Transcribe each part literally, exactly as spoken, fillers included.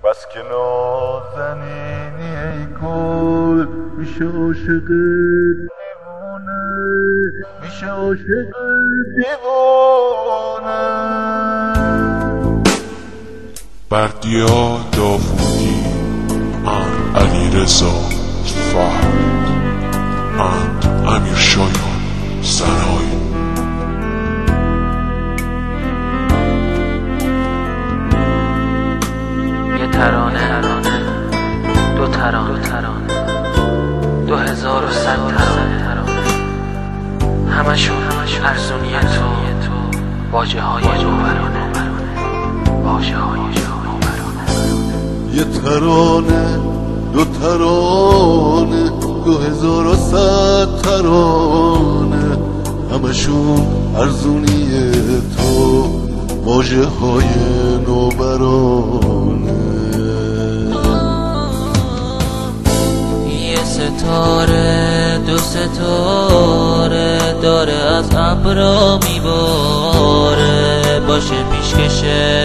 بس که نازنینی ای گل میشه عاشق دیوانه، میشه عاشق دیوانه. بردیا داوودی اند علیرضا فرد اند امیر شایان سنایی. یه ترانه دو ترانه دو هزار و صد ترانه همشون ارزونی تو واجه های نوبرانه واجه های نوبرانه. یه ترانه دو ترانه دو هزار و صد ترانه همشون ارزونی تو واجه های نوبرانه. یه ستاره دو ستاره داره از ابرا میباره، باشه پیشکش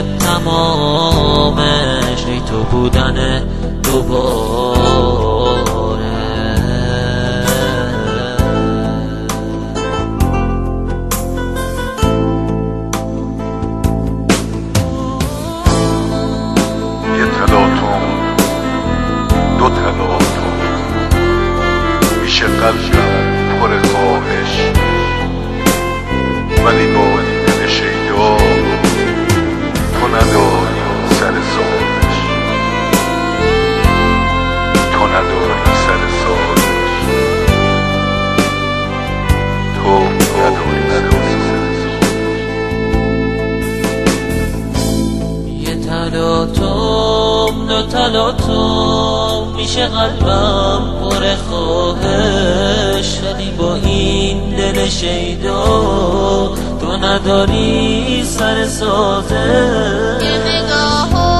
تمامش ای تو بودن دوباره. یه تلاطم دو تلاطم میشه قلبم پر خواهش، ولی با دل شیدا تو نداری سر سازش، تو نداری سر سازش، تو نداری سر سازش. یه تلاطم دو تلاطم میشه قلبم پر خواهش، ولی با این دل شیدا تو نداری سر سازش. یه نگاه